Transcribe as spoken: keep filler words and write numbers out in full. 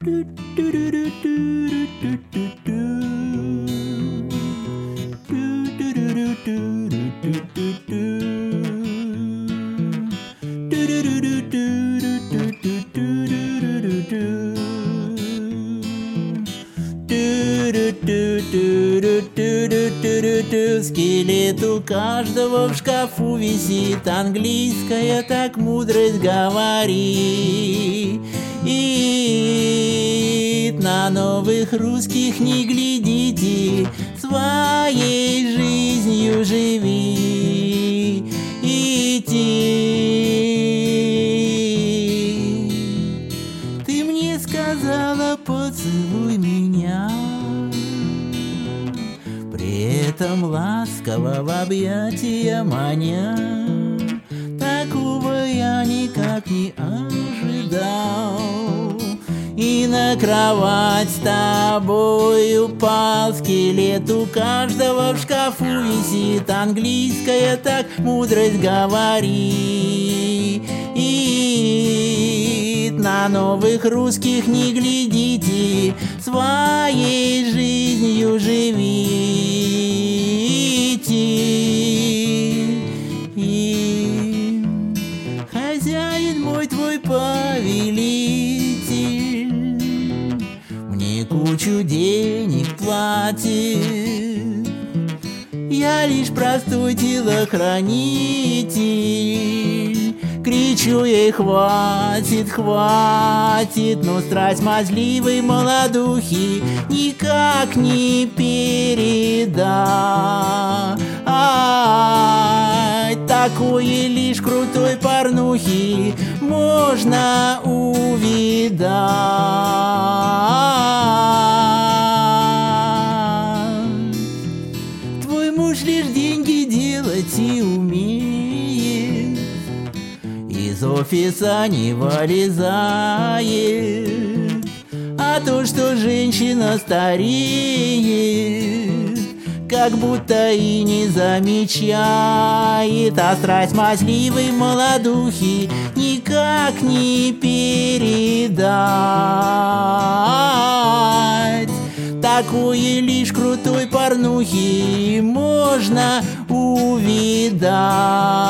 Скелет у каждого в шкафу висит, английская так мудрость говорит. И на новых русских не глядите, своей жизнью живи. Идти. Ты мне сказала, поцелуй меня, при этом ласково в объятия маня. Такого я никак не ожидал. И на кровать с тобой упал. Скелет у каждого в шкафу висит, английская так мудрость говорит. И на новых русских не глядите, своей жизнью живите. И хозяин мой твой повелитель мне кучу денег платит, я лишь простой телохранитель. Кричу ей: хватит, хватит, но страсть мазливой молодухи никак не передать. Такое лишь крутой порнухи можно увидать. Твой муж лишь деньги делать и умеет, из офиса не вылезает. А то, что женщина стареет, как будто и не замечает. А страсть мазливой молодухи никак не передать. Такое лишь крутой порнухи можно увидать.